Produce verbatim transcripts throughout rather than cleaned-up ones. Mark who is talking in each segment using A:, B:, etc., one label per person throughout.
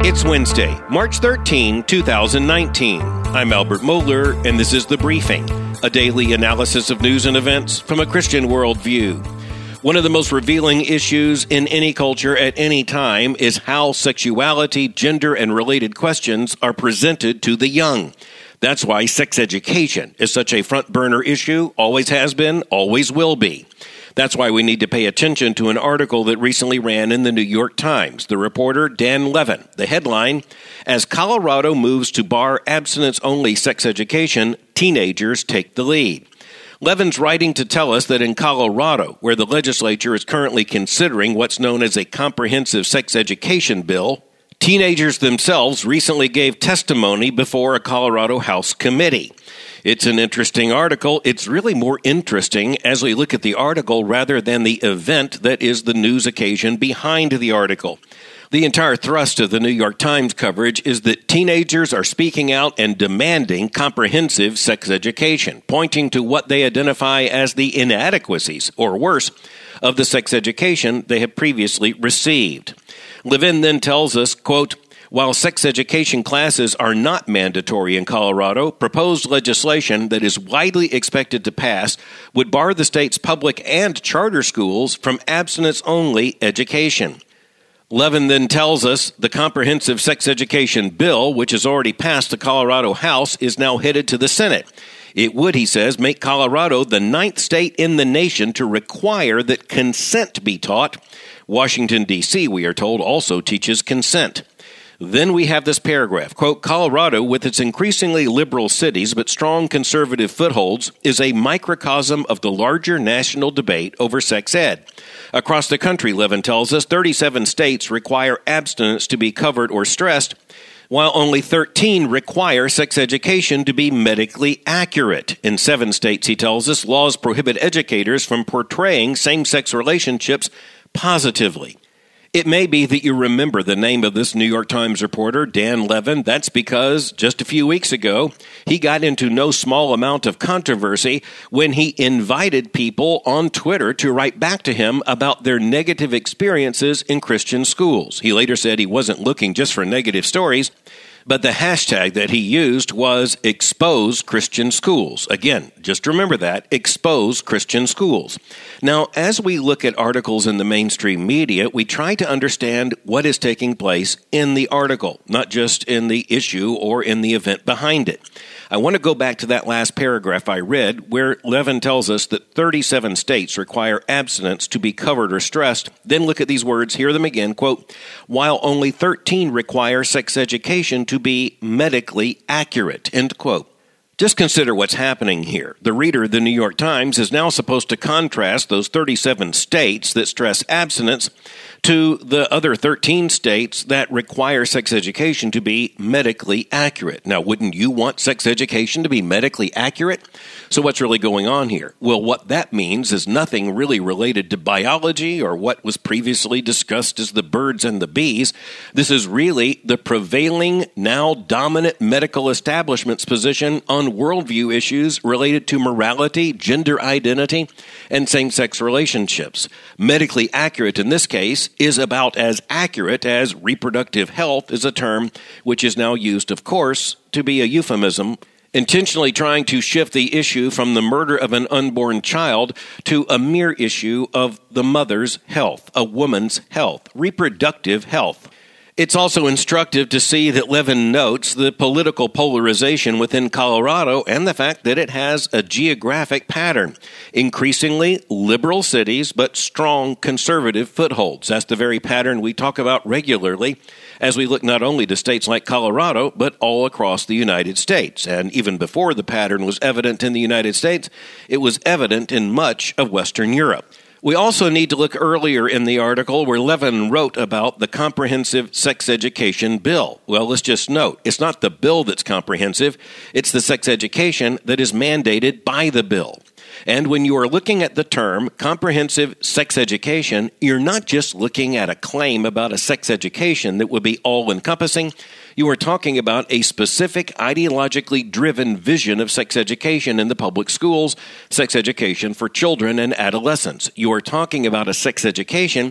A: It's Wednesday, March thirteenth, twenty nineteen. I'm Albert Mohler, and this is The Briefing, a daily analysis of news and events from a Christian worldview. One of the most revealing issues in any culture at any time is how sexuality, gender, and related questions are presented to the young. That's why sex education is such a front-burner issue, always has been, always will be. That's why we need to pay attention to an article that recently ran in the New York Times. The reporter, Dan Levin. The headline, As Colorado Moves to Bar Abstinence-Only Sex Education, Teenagers Take the Lead. Levin's writing to tell us that in Colorado, where the legislature is currently considering what's known as a comprehensive sex education bill, teenagers themselves recently gave testimony before a Colorado House committee. It's an interesting article. It's really more interesting as we look at the article rather than the event that is the news occasion behind the article. The entire thrust of the New York Times coverage is that teenagers are speaking out and demanding comprehensive sex education, pointing to what they identify as the inadequacies, or worse, of the sex education they have previously received. Levin then tells us, quote, While sex education classes are not mandatory in Colorado, proposed legislation that is widely expected to pass would bar the state's public and charter schools from abstinence-only education. Levin then tells us the comprehensive sex education bill, which has already passed the Colorado House, is now headed to the Senate. It would, he says, make Colorado the ninth state in the nation to require that consent be taught. Washington, D C, we are told, also teaches consent. Then we have this paragraph, quote, Colorado, with its increasingly liberal cities but strong conservative footholds, is a microcosm of the larger national debate over sex ed. Across the country, Levin tells us, thirty-seven states require abstinence to be covered or stressed, while only thirteen require sex education to be medically accurate. In seven states, he tells us, laws prohibit educators from portraying same-sex relationships positively. It may be that you remember the name of this New York Times reporter, Dan Levin. That's because just a few weeks ago, he got into no small amount of controversy when he invited people on Twitter to write back to him about their negative experiences in Christian schools. He later said he wasn't looking just for negative stories, but the hashtag that he used was expose Christian schools. Again, just remember that, expose Christian schools. Now, as we look at articles in the mainstream media, we try to understand what is taking place in the article, not just in the issue or in the event behind it. I want to go back to that last paragraph I read where Levin tells us that thirty-seven states require abstinence to be covered or stressed. Then look at these words, hear them again, quote, while only thirteen require sex education to be medically accurate, end quote. Just consider what's happening here. The reader of the New York Times is now supposed to contrast those thirty-seven states that stress abstinence to the other thirteen states that require sex education to be medically accurate. Now, wouldn't you want sex education to be medically accurate? So what's really going on here? Well, what that means is nothing really related to biology or what was previously discussed as the birds and the bees. This is really the prevailing, now dominant medical establishment's position on worldview issues related to morality, gender identity, and same-sex relationships. Medically accurate in this case is about as accurate as reproductive health is a term which is now used, of course, to be a euphemism, intentionally trying to shift the issue from the murder of an unborn child to a mere issue of the mother's health, a woman's health, reproductive health. It's also instructive to see that Levin notes the political polarization within Colorado and the fact that it has a geographic pattern. Increasingly liberal cities, but strong conservative footholds. That's the very pattern we talk about regularly as we look not only to states like Colorado, but all across the United States. And even before the pattern was evident in the United States, it was evident in much of Western Europe. We also need to look earlier in the article where Levin wrote about the comprehensive sex education bill. Well, let's just note, it's not the bill that's comprehensive, it's the sex education that is mandated by the bill. And when you are looking at the term comprehensive sex education, you're not just looking at a claim about a sex education that would be all-encompassing. You are talking about a specific ideologically driven vision of sex education in the public schools, sex education for children and adolescents. You are talking about a sex education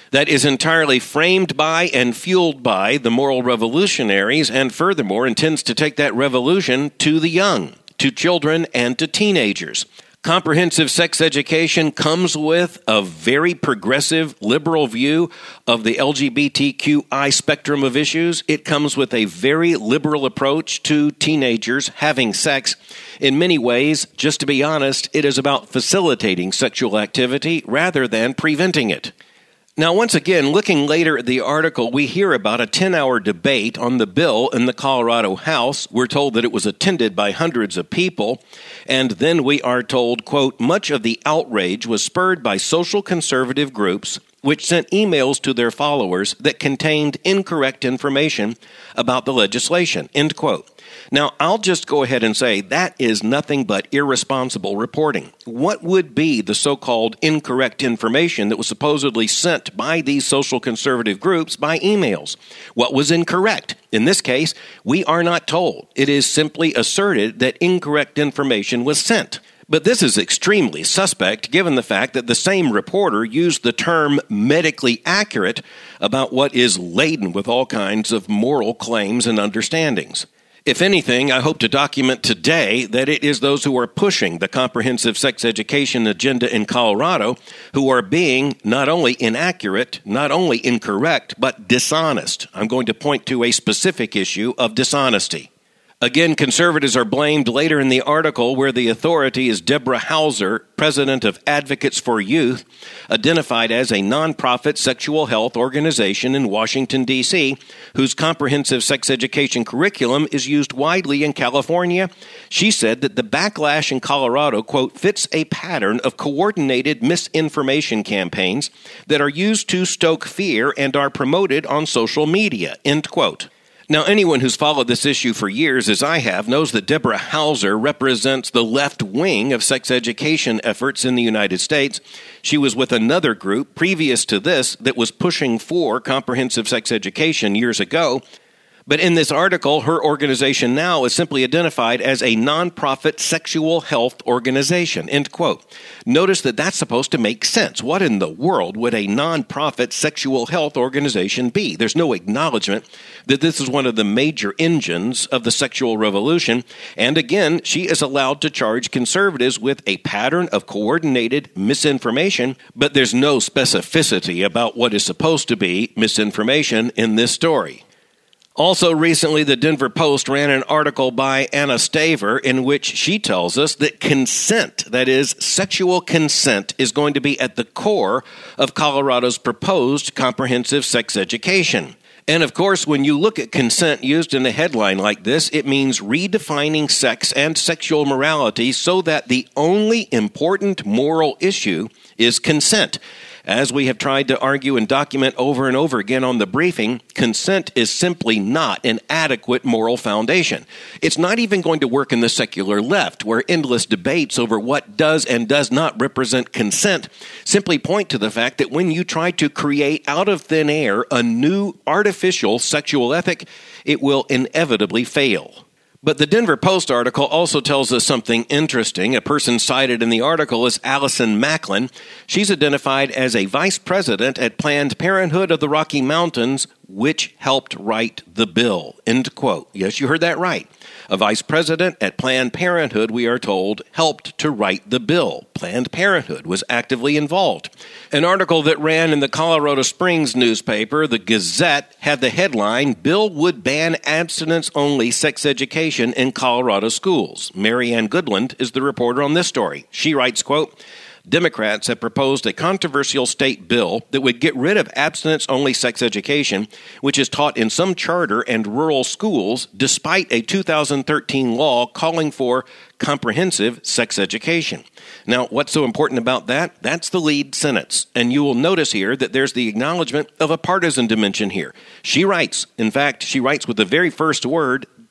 A: that is entirely framed by and fueled by the moral revolutionaries, and furthermore intends to take that revolution to the young, to children, and to teenagers. Comprehensive sex education comes with a very progressive, liberal view of the L G B T Q I spectrum of issues. It comes with a very liberal approach to teenagers having sex. In many ways, just to be honest, it is about facilitating sexual activity rather than preventing it. Now, once again, looking later at the article, we hear about a ten-hour debate on the bill in the Colorado House. We're told that it was attended by hundreds of people. And then we are told, quote, much of the outrage was spurred by social conservative groups which sent emails to their followers that contained incorrect information about the legislation, end quote. Now, I'll just go ahead and say that is nothing but irresponsible reporting. What would be the so-called incorrect information that was supposedly sent by these social conservative groups by emails? What was incorrect? In this case, we are not told. It is simply asserted that incorrect information was sent. But this is extremely suspect given the fact that the same reporter used the term medically accurate about what is laden with all kinds of moral claims and understandings. If anything, I hope to document today that it is those who are pushing the comprehensive sex education agenda in Colorado who are being not only inaccurate, not only incorrect, but dishonest. I'm going to point to a specific issue of dishonesty. Again, conservatives are blamed later in the article where the authority is Deborah Hauser, president of Advocates for Youth, identified as a nonprofit sexual health organization in Washington, D C, whose comprehensive sex education curriculum is used widely in California. She said that the backlash in Colorado, quote, fits a pattern of coordinated misinformation campaigns that are used to stoke fear and are promoted on social media, end quote. Now, anyone who's followed this issue for years, as I have, knows that Deborah Hauser represents the left wing of sex education efforts in the United States. She was with another group previous to this that was pushing for comprehensive sex education years ago. But in this article, her organization now is simply identified as a nonprofit sexual health organization, end quote. Notice that that's supposed to make sense. What in the world would a nonprofit sexual health organization be? There's no acknowledgement that this is one of the major engines of the sexual revolution. And again, she is allowed to charge conservatives with a pattern of coordinated misinformation, but there's no specificity about what is supposed to be misinformation in this story. Also, recently, the Denver Post ran an article by Anna Staver in which she tells us that consent, that is, sexual consent, is going to be at the core of Colorado's proposed comprehensive sex education. And of course, when you look at consent used in a headline like this, it means redefining sex and sexual morality so that the only important moral issue is consent. As we have tried to argue and document over and over again on the briefing, consent is simply not an adequate moral foundation. It's not even going to work in the secular left, where endless debates over what does and does not represent consent simply point to the fact that when you try to create out of thin air a new artificial sexual ethic, it will inevitably fail. But the Denver Post article also tells us something interesting. A person cited in the article is Allison Macklin. She's identified as a vice president at Planned Parenthood of the Rocky Mountains, which helped write the bill, end quote. Yes, you heard that right. A vice president at Planned Parenthood, we are told, helped to write the bill. Planned Parenthood was actively involved. An article that ran in the Colorado Springs newspaper, the Gazette, had the headline, Bill Would Ban Abstinence-Only Sex Education in Colorado Schools. Mary Ann Goodland is the reporter on this story. She writes, quote, Democrats have proposed a controversial state bill that would get rid of abstinence-only sex education, which is taught in some charter and rural schools, despite a two thousand thirteen law calling for comprehensive sex education. Now, what's so important about that? That's the lead sentence. And you will notice here that there's the acknowledgement of a partisan dimension here. She writes, in fact, she writes with the very first word,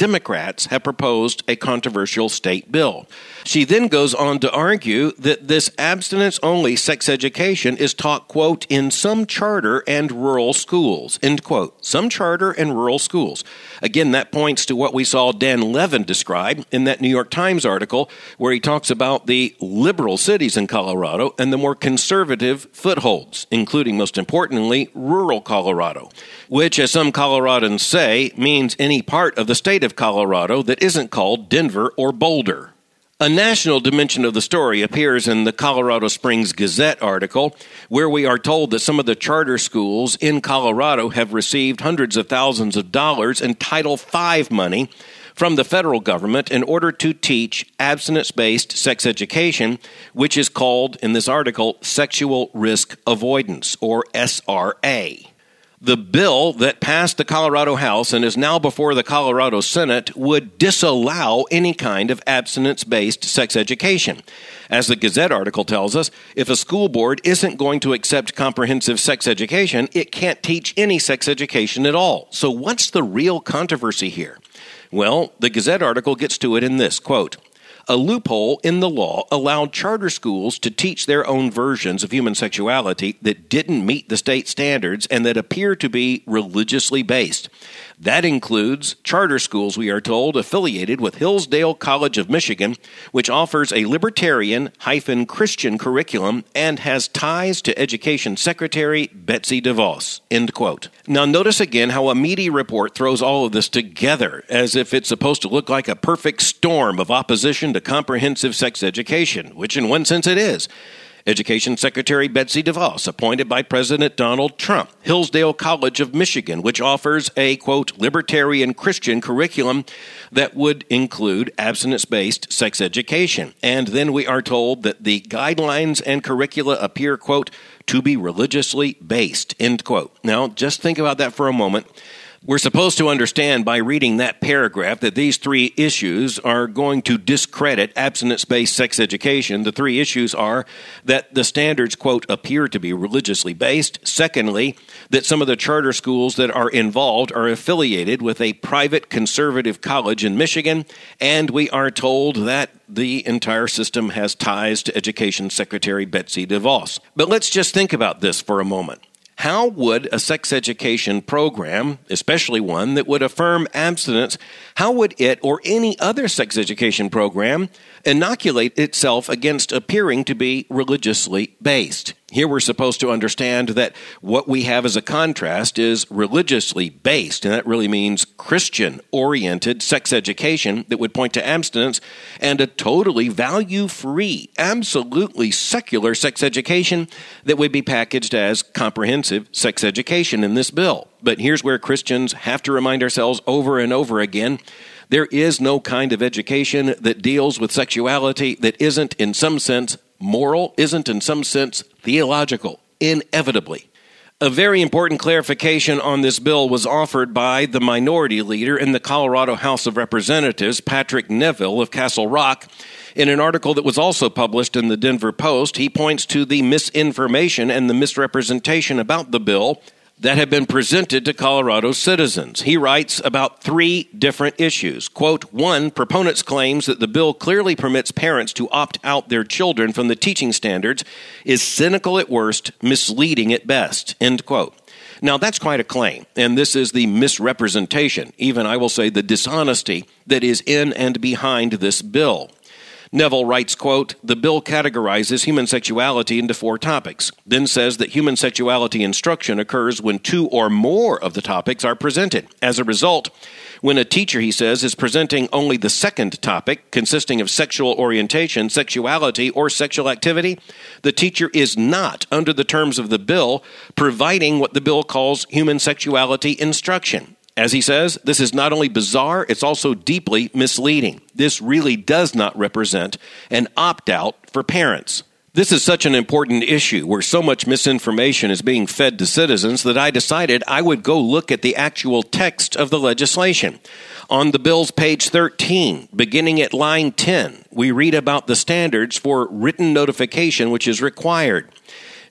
A: Democrats have proposed a controversial state bill. She then goes on to argue that this abstinence-only sex education is taught, quote, in some charter and rural schools, end quote. Some charter and rural schools. Again, that points to what we saw Dan Levin describe in that New York Times article where he talks about the liberal cities in Colorado and the more conservative footholds, including, most importantly, rural Colorado, which, as some Coloradans say, means any part of the state of Colorado that isn't called Denver or Boulder. A national dimension of the story appears in the Colorado Springs Gazette article, where we are told that some of the charter schools in Colorado have received hundreds of thousands of dollars in Title five money from the federal government in order to teach abstinence-based sex education, which is called, in this article, sexual risk avoidance, or S R A. The bill that passed the Colorado House and is now before the Colorado Senate would disallow any kind of abstinence-based sex education. As the Gazette article tells us, if a school board isn't going to accept comprehensive sex education, it can't teach any sex education at all. So what's the real controversy here? Well, the Gazette article gets to it in this, quote, a loophole in the law allowed charter schools to teach their own versions of human sexuality that didn't meet the state standards and that appear to be religiously based. That includes charter schools, we are told, affiliated with Hillsdale College of Michigan, which offers a libertarian-Christian curriculum and has ties to Education Secretary Betsy DeVos, end quote. Now notice again how a meaty report throws all of this together as if it's supposed to look like a perfect storm of opposition to comprehensive sex education, which in one sense it is. Education Secretary Betsy DeVos, appointed by President Donald Trump. Hillsdale College of Michigan, which offers a, quote, libertarian Christian curriculum that would include abstinence-based sex education. And then we are told that the guidelines and curricula appear, quote, to be religiously based, end quote. Now, just think about that for a moment. We're supposed to understand by reading that paragraph that these three issues are going to discredit abstinence-based sex education. The three issues are that the standards, quote, appear to be religiously based. Secondly, that some of the charter schools that are involved are affiliated with a private conservative college in Michigan. And we are told that the entire system has ties to Education Secretary Betsy DeVos. But let's just think about this for a moment. How would a sex education program, especially one that would affirm abstinence, how would it or any other sex education program inoculate itself against appearing to be religiously based? Here we're supposed to understand that what we have as a contrast is religiously based, and that really means Christian-oriented sex education that would point to abstinence, and a totally value-free, absolutely secular sex education that would be packaged as comprehensive sex education in this bill. But here's where Christians have to remind ourselves over and over again, there is no kind of education that deals with sexuality that isn't in some sense moral, isn't in some sense theological, inevitably. A very important clarification on this bill was offered by the minority leader in the Colorado House of Representatives, Patrick Neville of Castle Rock. In an article that was also published in the Denver Post, he points to the misinformation and the misrepresentation about the bill that have been presented to Colorado citizens. He writes about three different issues. Quote, one, proponents claims that the bill clearly permits parents to opt out their children from the teaching standards is cynical at worst, misleading at best, end quote. Now, that's quite a claim, and this is the misrepresentation, even I will say the dishonesty that is in and behind this bill. Neville writes, quote, the bill categorizes human sexuality into four topics, then says that human sexuality instruction occurs when two or more of the topics are presented. As a result, when a teacher, he says, is presenting only the second topic, consisting of sexual orientation, sexuality, or sexual activity, the teacher is not, under the terms of the bill, providing what the bill calls human sexuality instruction. As he says, this is not only bizarre, it's also deeply misleading. This really does not represent an opt-out for parents. This is such an important issue where so much misinformation is being fed to citizens that I decided I would go look at the actual text of the legislation. On the bill's page thirteen, beginning at line ten, we read about the standards for written notification which is required.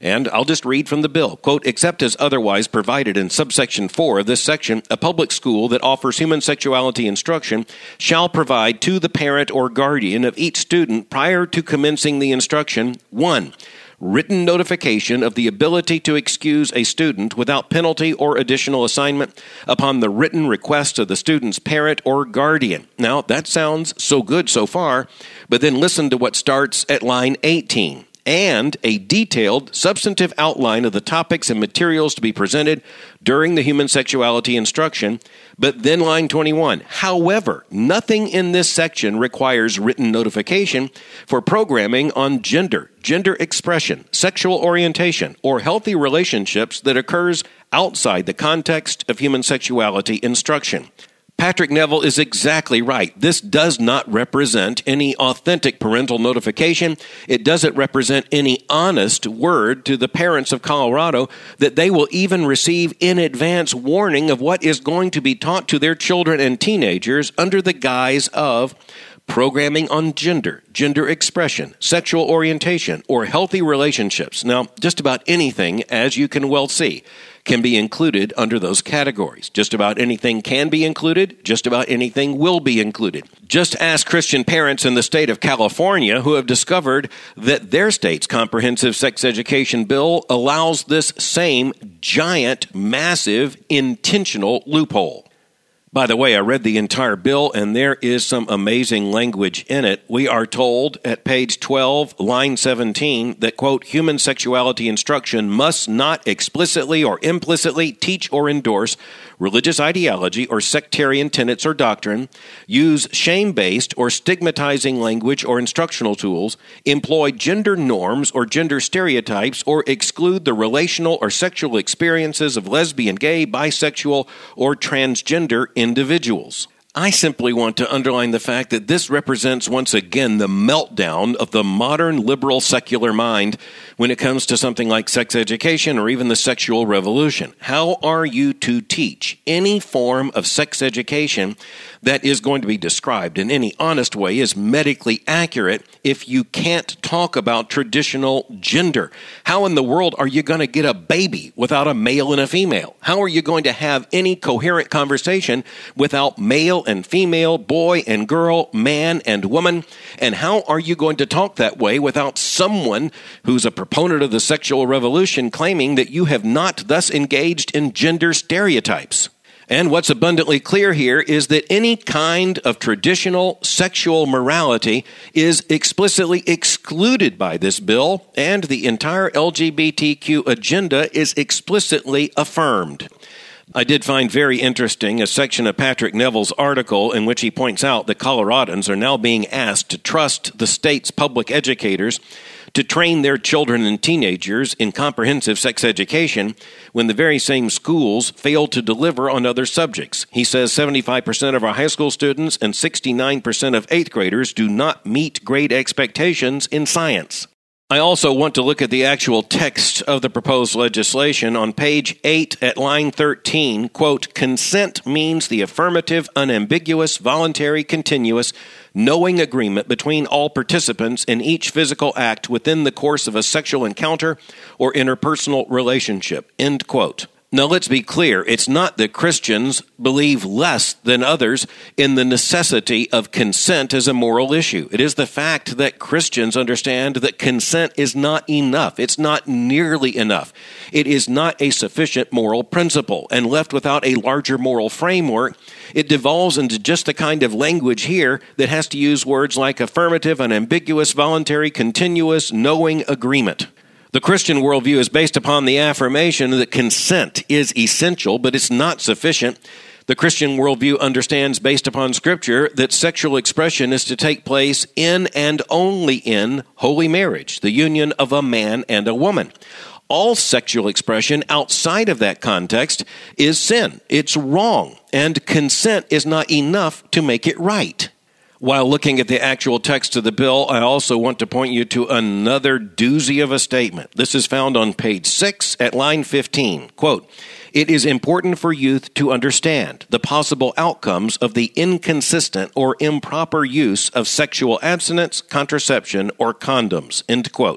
A: And I'll just read from the bill. Quote, except as otherwise provided in subsection four of this section, a public school that offers human sexuality instruction shall provide to the parent or guardian of each student prior to commencing the instruction, one, written notification of the ability to excuse a student without penalty or additional assignment upon the written request of the student's parent or guardian. Now, that sounds so good so far, but then listen to what starts at line eighteen. And a detailed, substantive outline of the topics and materials to be presented during the human sexuality instruction. But then line twenty-one, however, nothing in this section requires written notification for programming on gender, gender expression, sexual orientation, or healthy relationships that occurs outside the context of human sexuality instruction. Patrick Neville is exactly right. This does not represent any authentic parental notification. It doesn't represent any honest word to the parents of Colorado that they will even receive in advance warning of what is going to be taught to their children and teenagers under the guise of programming on gender, gender expression, sexual orientation, or healthy relationships. Now, just about anything, as you can well see, can be included under those categories. Just about anything can be included. Just about anything will be included. Just ask Christian parents in the state of California who have discovered that their state's comprehensive sex education bill allows this same giant, massive, intentional loophole. By the way, I read the entire bill, and there is some amazing language in it. We are told at page twelve, line seventeen, that, quote, human sexuality instruction must not explicitly or implicitly teach or endorse religious ideology or sectarian tenets or doctrine, use shame-based or stigmatizing language or instructional tools, employ gender norms or gender stereotypes, or exclude the relational or sexual experiences of lesbian, gay, bisexual, or transgender individuals. I simply want to underline the fact that this represents once again the meltdown of the modern liberal secular mind when it comes to something like sex education or even the sexual revolution. How are you to teach any form of sex education that is going to be described in any honest way as medically accurate if you can't talk about traditional gender? How in the world are you going to get a baby without a male and a female? How are you going to have any coherent conversation without male and female, boy and girl, man and woman? And how are you going to talk that way without someone who's a proponent of the sexual revolution claiming that you have not thus engaged in gender stereotypes? And what's abundantly clear here is that any kind of traditional sexual morality is explicitly excluded by this bill, and the entire L G B T Q agenda is explicitly affirmed. I did find very interesting a section of Patrick Neville's article in which he points out that Coloradans are now being asked to trust the state's public educators to train their children and teenagers in comprehensive sex education when the very same schools fail to deliver on other subjects. He says seventy-five percent of our high school students and sixty-nine percent of eighth graders do not meet grade expectations in science. I also want to look at the actual text of the proposed legislation. On page eight at line thirteen, quote, consent means the affirmative, unambiguous, voluntary, continuous, knowing agreement between all participants in each physical act within the course of a sexual encounter or interpersonal relationship, end quote. Now, let's be clear. It's not that Christians believe less than others in the necessity of consent as a moral issue. It is the fact that Christians understand that consent is not enough. It's not nearly enough. It is not a sufficient moral principle. And left without a larger moral framework, it devolves into just the kind of language here that has to use words like affirmative, unambiguous, voluntary, continuous, knowing agreement. The Christian worldview is based upon the affirmation that consent is essential, but it's not sufficient. The Christian worldview understands, based upon Scripture, that sexual expression is to take place in and only in holy marriage, the union of a man and a woman. All sexual expression outside of that context is sin. It's wrong, and consent is not enough to make it right. While looking at the actual text of the bill, I also want to point you to another doozy of a statement. This is found on page six at line fifteen. Quote, it is important for youth to understand the possible outcomes of the inconsistent or improper use of sexual abstinence, contraception, or condoms, end quote.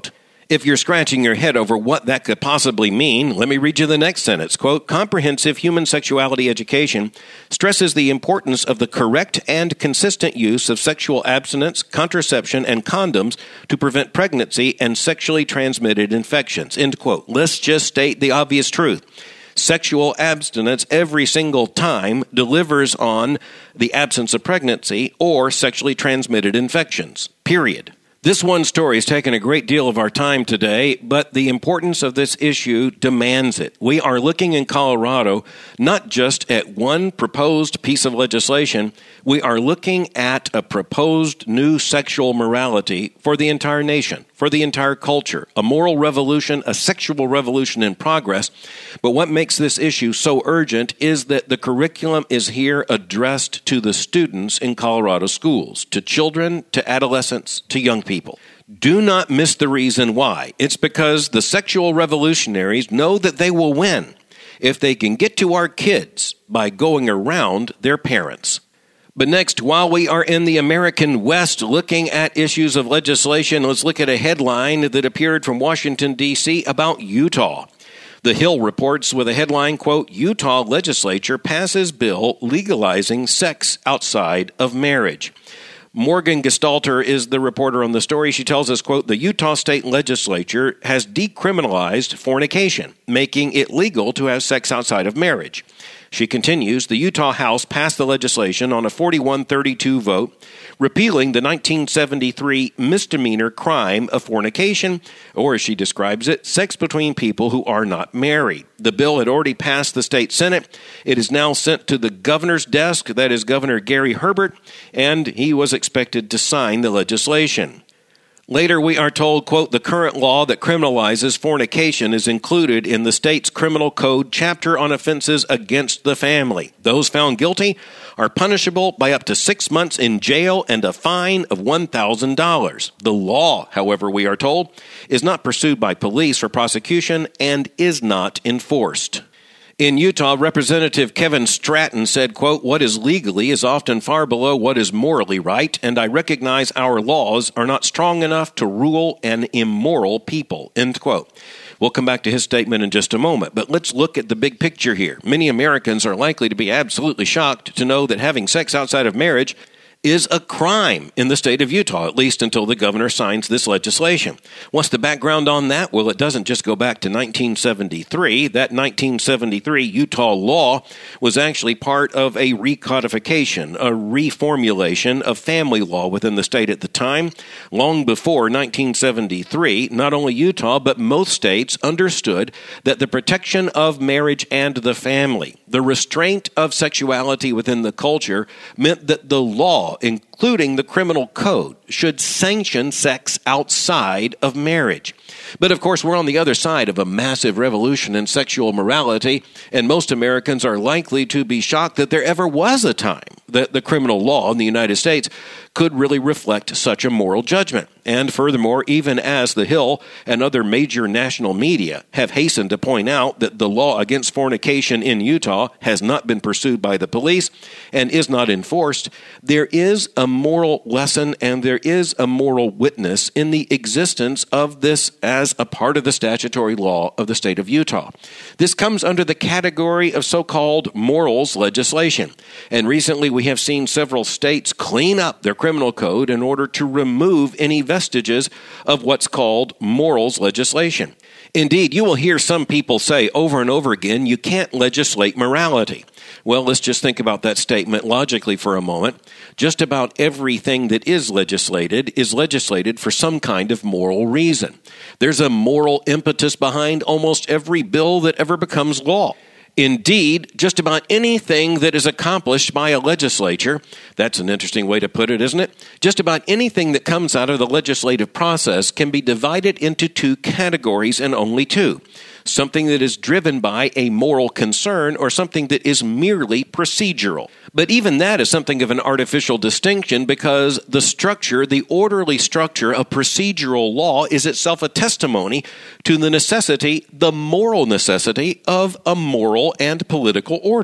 A: If you're scratching your head over what that could possibly mean, let me read you the next sentence. Quote, comprehensive human sexuality education stresses the importance of the correct and consistent use of sexual abstinence, contraception, and condoms to prevent pregnancy and sexually transmitted infections. End quote. Let's just state the obvious truth. Sexual abstinence every single time delivers on the absence of pregnancy or sexually transmitted infections. Period. This one story has taken a great deal of our time today, but the importance of this issue demands it. We are looking in Colorado not just at one proposed piece of legislation, we are looking at a proposed new sexual morality for the entire nation, for the entire culture, a moral revolution, a sexual revolution in progress. But what makes this issue so urgent is that the curriculum is here addressed to the students in Colorado schools, to children, to adolescents, to young people. Do not miss the reason why. It's because the sexual revolutionaries know that they will win if they can get to our kids by going around their parents. But next, while we are in the American West looking at issues of legislation, let's look at a headline that appeared from Washington, D C about Utah. The Hill reports with a headline, quote, Utah legislature passes bill legalizing sex outside of marriage. Morgan Gestalter is the reporter on the story. She tells us, quote, the Utah state legislature has decriminalized fornication, making it legal to have sex outside of marriage. She continues, the Utah House passed the legislation on a forty-one thirty-two vote, repealing the nineteen seventy-three misdemeanor crime of fornication, or as she describes it, sex between people who are not married. The bill had already passed the state Senate. It is now sent to the governor's desk, that is Governor Gary Herbert, and he was expected to sign the legislation. Later, we are told, quote, the current law that criminalizes fornication is included in the state's criminal code chapter on offenses against the family. Those found guilty are punishable by up to six months in jail and a fine of one thousand dollars. The law, however, we are told, is not pursued by police for prosecution and is not enforced. In Utah, Representative Kevin Stratton said, quote, what is legally is often far below what is morally right, and I recognize our laws are not strong enough to rule an immoral people, end quote. We'll come back to his statement in just a moment, but let's look at the big picture here. Many Americans are likely to be absolutely shocked to know that having sex outside of marriage is a crime in the state of Utah, at least until the governor signs this legislation. What's the background on that? Well, it doesn't just go back to nineteen seventy-three. That nineteen seventy-three Utah law was actually part of a recodification, a reformulation of family law within the state at the time. Long before nineteen seventy-three, not only Utah, but most states understood that the protection of marriage and the family, the restraint of sexuality within the culture, meant that the law, including the criminal code, should sanction sex outside of marriage. But of course, we're on the other side of a massive revolution in sexual morality, and most Americans are likely to be shocked that there ever was a time that the criminal law in the United States could really reflect such a moral judgment. And furthermore, even as The Hill and other major national media have hastened to point out that the law against fornication in Utah has not been pursued by the police and is not enforced, there is a moral lesson and there is a moral witness in the existence of this as a part of the statutory law of the state of Utah. This comes under the category of so-called morals legislation. And recently we have seen several states clean up their criminal code in order to remove any vestiges of what's called morals legislation. Indeed, you will hear some people say over and over again, you can't legislate morality. Well, let's just think about that statement logically for a moment. Just about everything that is legislated is legislated for some kind of moral reason. There's a moral impetus behind almost every bill that ever becomes law. Indeed, just about anything that is accomplished by a legislature, that's an interesting way to put it, isn't it? Just about anything that comes out of the legislative process can be divided into two categories and only two. Something that is driven by a moral concern or something that is merely procedural. But even that is something of an artificial distinction because the structure, the orderly structure of procedural law is itself a testimony to the necessity, the moral necessity of a moral and political order.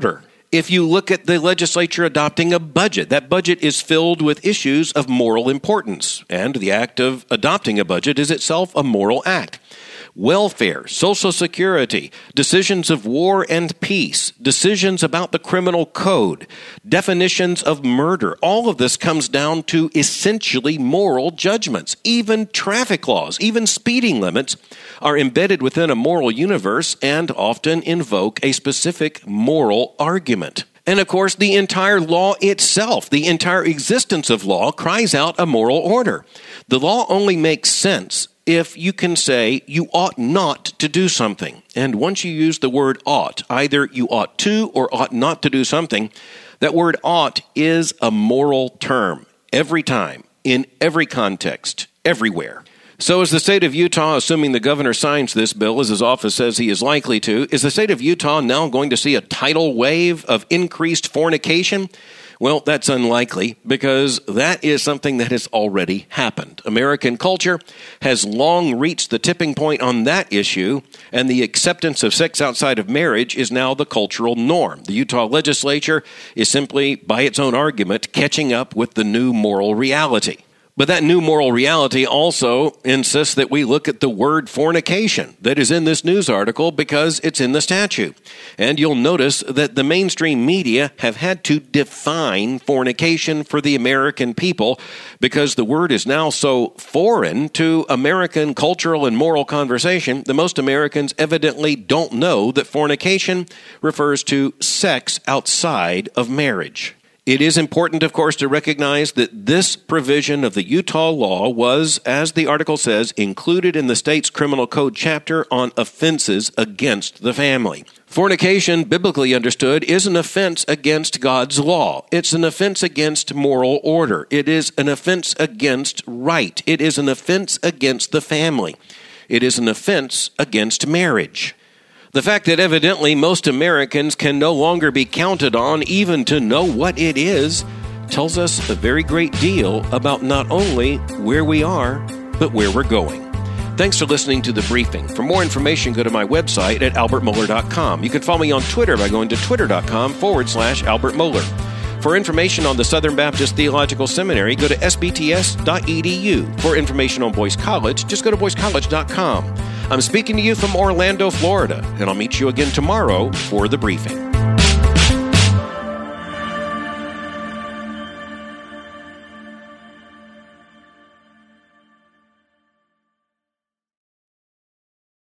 A: If you look at the legislature adopting a budget, that budget is filled with issues of moral importance, and the act of adopting a budget is itself a moral act. Welfare, Social Security, decisions of war and peace, decisions about the criminal code, definitions of murder, all of this comes down to essentially moral judgments. Even traffic laws, even speeding limits are embedded within a moral universe and often invoke a specific moral argument. And of course, the entire law itself, the entire existence of law, cries out a moral order. The law only makes sense if you can say you ought not to do something. And once you use the word ought, either you ought to or ought not to do something, that word ought is a moral term every time, in every context, everywhere. So is the state of Utah, assuming the governor signs this bill, as his office says he is likely to, is the state of Utah now going to see a tidal wave of increased fornication? Well, that's unlikely because that is something that has already happened. American culture has long reached the tipping point on that issue, and the acceptance of sex outside of marriage is now the cultural norm. The Utah legislature is simply, by its own argument, catching up with the new moral reality. But that new moral reality also insists that we look at the word fornication that is in this news article because it's in the statute. And you'll notice that the mainstream media have had to define fornication for the American people because the word is now so foreign to American cultural and moral conversation that most Americans evidently don't know that fornication refers to sex outside of marriage. It is important, of course, to recognize that this provision of the Utah law was, as the article says, included in the state's criminal code chapter on offenses against the family. Fornication, biblically understood, is an offense against God's law. It's an offense against moral order. It is an offense against right. It is an offense against the family. It is an offense against marriage. The fact that evidently most Americans can no longer be counted on even to know what it is tells us a very great deal about not only where we are, but where we're going. Thanks for listening to The Briefing. For more information, go to my website at albert mohler dot com. You can follow me on Twitter by going to twitter.com forward slash Albert Mohler. For information on the Southern Baptist Theological Seminary, go to s b t s dot e d u. For information on Boyce College, just go to boyce college dot com. I'm speaking to you from Orlando, Florida, and I'll meet you again tomorrow for The Briefing.